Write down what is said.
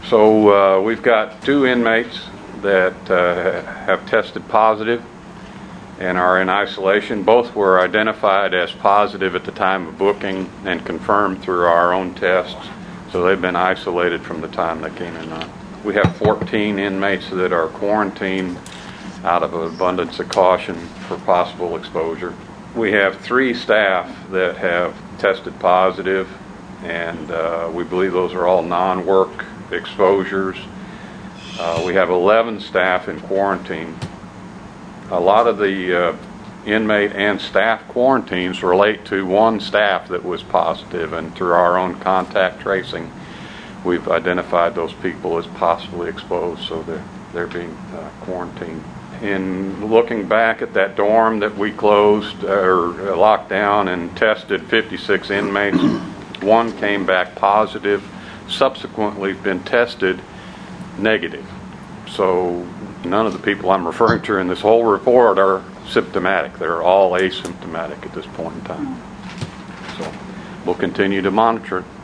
So we've got 2 inmates that have tested positive and are in isolation. Both were identified as positive at the time of booking and confirmed through our own tests. So they've been isolated from the time they came in. We have 14 inmates that are quarantined out of an abundance of caution for possible exposure. We have 3 staff that have tested positive, and we believe those are all non-work exposures. We have 11 staff in quarantine. A lot of the inmate and staff quarantines relate to one staff that was positive, and through our own contact tracing, we've identified those people as possibly exposed, so they're being quarantined. In looking back at that dorm that we closed or locked down and tested 56 inmates, 1 came back positive, subsequently been tested negative. So none of the people I'm referring to in this whole report are symptomatic. They're all asymptomatic at this point in time. So we'll continue to monitor it.